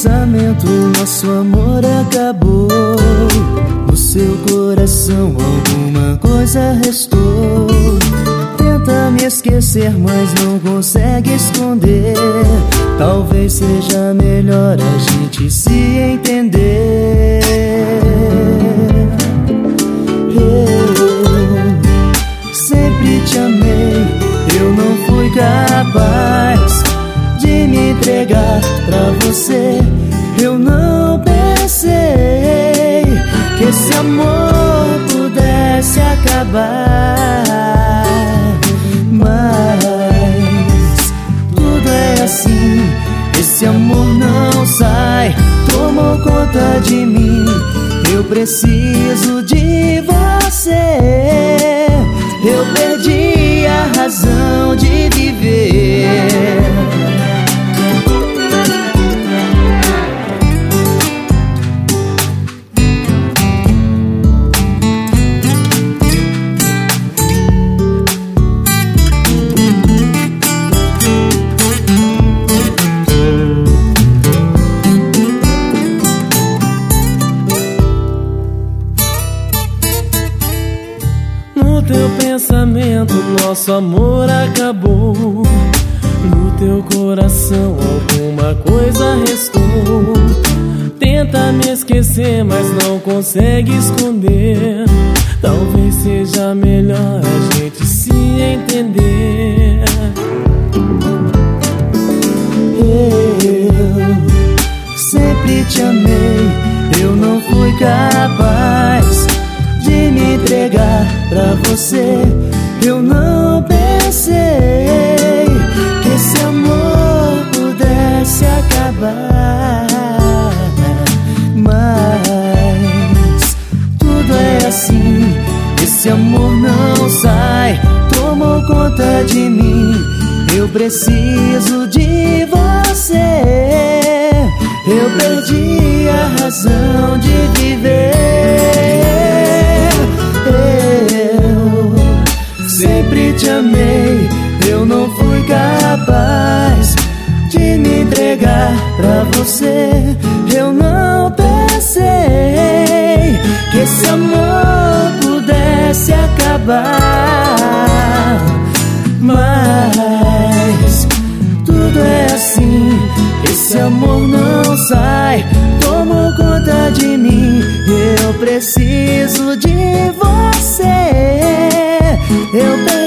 pensamento, nosso amor acabou. No seu coração alguma coisa restou. Tenta me esquecer, mas não consegue esconder. Talvez seja melhor a gente se entender. Eu sempre te amei, eu não fui capaz de me entregar pra você. Eu não pensei que esse amor pudesse acabar. Mas tudo é assim, esse amor não sai. Tomou conta de mim, eu preciso de você. Eu perdi a razão de viver. No teu pensamento, nosso amor acabou. No teu coração, alguma coisa restou. Tenta me esquecer, mas não consegue esconder. Talvez seja melhor a gente se entender. Eu sempre te amei, eu não fui capaz de me entregar pra você. Eu não pensei que esse amor pudesse acabar. Mas tudo é assim, esse amor não sai. Tomou conta de mim, eu preciso de você. Eu perdi a razão de viver. Eu sempre te amei, eu não fui capaz de me entregar pra você. Eu não pensei que esse amor pudesse acabar. Mas tudo é assim, esse amor não sai. Tomou conta de mim, eu preciso de você. Eu